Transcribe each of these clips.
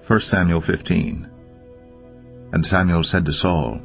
1 Samuel 15. And Samuel said to Saul,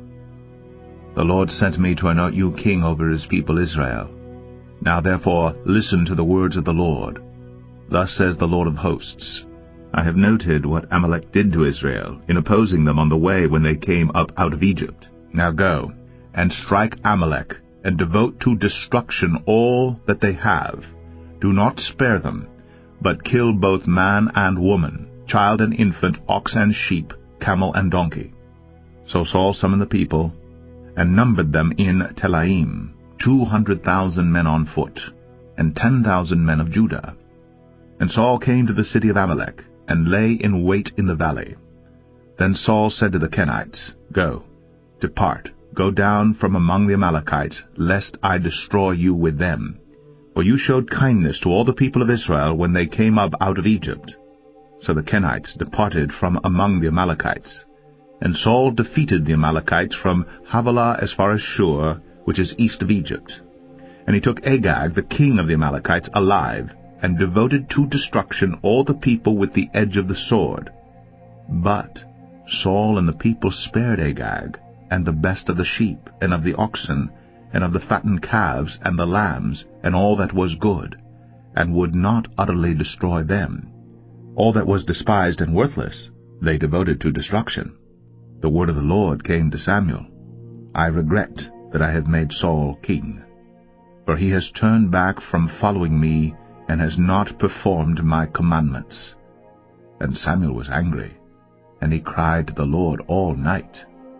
The Lord sent me to anoint you king over his people Israel. Now therefore listen to the words of the Lord. Thus says the Lord of hosts, I have noted what Amalek did to Israel, in opposing them on the way when they came up out of Egypt. Now go, and strike Amalek, and devote to destruction all that they have. Do not spare them, but kill both man and woman, child and infant, ox and sheep, camel and donkey. So Saul summoned the people, and numbered them in Telaim, 200,000 men on foot, and 10,000 men of Judah. And Saul came to the city of Amalek, and lay in wait in the valley. Then Saul said to the Kenites, Go, depart, go down from among the Amalekites, lest I destroy you with them. For you showed kindness to all the people of Israel when they came up out of Egypt. So the Kenites departed from among the Amalekites. And Saul defeated the Amalekites from Havilah as far as Shur, which is east of Egypt. And he took Agag, the king of the Amalekites, alive, and devoted to destruction all the people with the edge of the sword. But Saul and the people spared Agag, and the best of the sheep, and of the oxen, and of the fattened calves, and the lambs, and all that was good, and would not utterly destroy them. All that was despised and worthless they devoted to destruction. The word of the Lord came to Samuel, I regret that I have made Saul king, for he has turned back from following me, and has not performed my commandments. And Samuel was angry, and he cried to the Lord all night.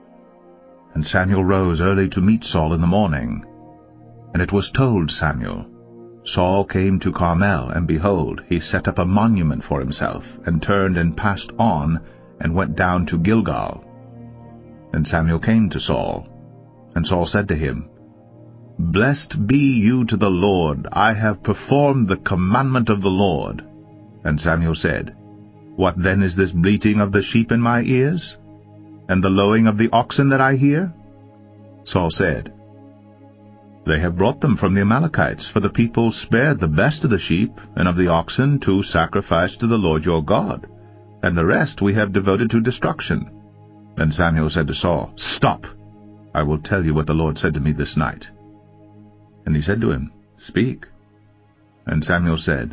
And Samuel rose early to meet Saul in the morning. And it was told Samuel, Saul came to Carmel, and behold, he set up a monument for himself, and turned and passed on, and went down to Gilgal. And Samuel came to Saul, and Saul said to him, Blessed be you to the Lord, I have performed the commandment of the Lord. And Samuel said, What then is this bleating of the sheep in my ears, and the lowing of the oxen that I hear? Saul said, They have brought them from the Amalekites, for the people spared the best of the sheep and of the oxen to sacrifice to the Lord your God, and the rest we have devoted to destruction. Then Samuel said to Saul, Stop! I will tell you what the Lord said to me this night. And he said to him, Speak. And Samuel said,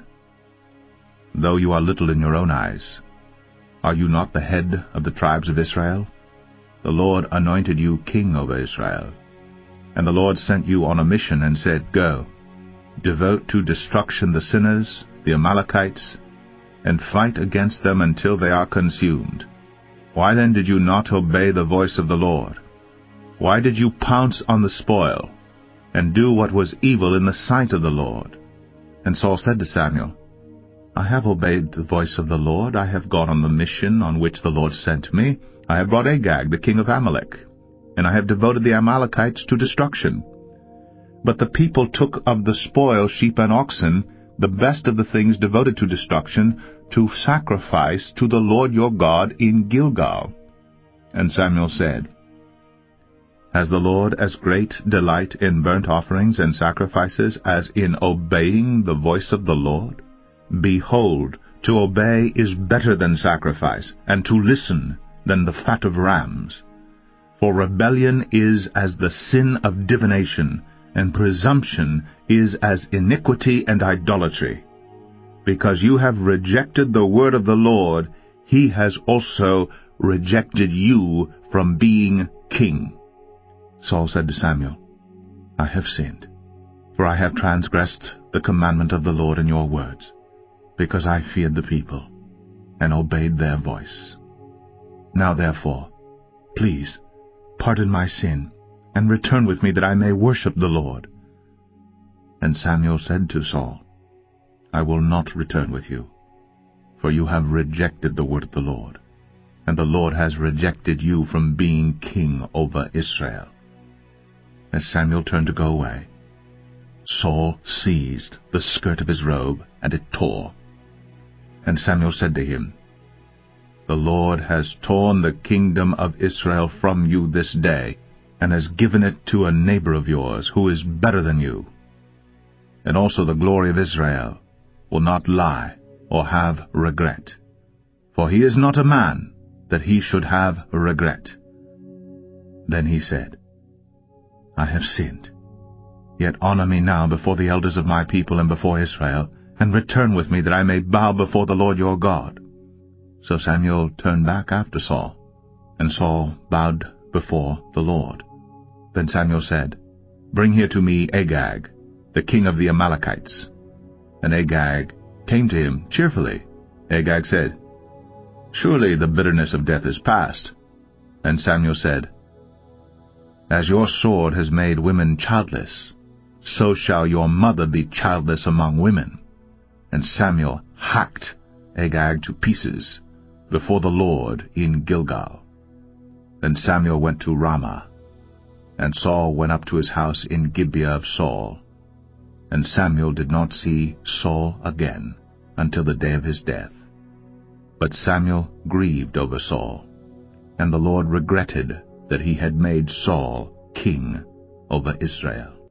Though you are little in your own eyes, are you not the head of the tribes of Israel? The Lord anointed you king over Israel. And the Lord sent you on a mission and said, Go, devote to destruction the sinners, the Amalekites, and fight against them until they are consumed. Why then did you not obey the voice of the Lord? Why did you pounce on the spoil, and do what was evil in the sight of the Lord? And Saul said to Samuel, I have obeyed the voice of the Lord. I have gone on the mission on which the Lord sent me. I have brought Agag, the king of Amalek, and I have devoted the Amalekites to destruction. But the people took of the spoil sheep and oxen, the best of the things devoted to destruction, to sacrifice to the Lord your God in Gilgal. And Samuel said, Has the Lord as great delight in burnt offerings and sacrifices as in obeying the voice of the Lord? Behold, to obey is better than sacrifice, and to listen than the fat of rams. For rebellion is as the sin of divination, and presumption is as iniquity and idolatry. Because you have rejected the word of the Lord, he has also rejected you from being king. Saul said to Samuel, I have sinned, for I have transgressed the commandment of the Lord in your words, because I feared the people, and obeyed their voice. Now therefore, please, pardon my sin, and return with me that I may worship the Lord. And Samuel said to Saul, I will not return with you, for you have rejected the word of the Lord, and the Lord has rejected you from being king over Israel. As Samuel turned to go away, Saul seized the skirt of his robe, and it tore. And Samuel said to him, The Lord has torn the kingdom of Israel from you this day, and has given it to a neighbor of yours, who is better than you. And also the glory of Israel will not lie or have regret, for he is not a man that he should have regret." Then he said, "I have sinned. Yet honor me now before the elders of my people and before Israel, and return with me that I may bow before the Lord your God." So Samuel turned back after Saul, and Saul bowed before the Lord. Then Samuel said, "Bring here to me Agag, the king of the Amalekites." And Agag came to him cheerfully. Agag said, "Surely the bitterness of death is past." And Samuel said, "As your sword has made women childless, so shall your mother be childless among women." And Samuel hacked Agag to pieces before the Lord in Gilgal. Then Samuel went to Ramah, and Saul went up to his house in Gibeah of Saul. And Samuel did not see Saul again until the day of his death. But Samuel grieved over Saul, and the Lord regretted that he had made Saul king over Israel.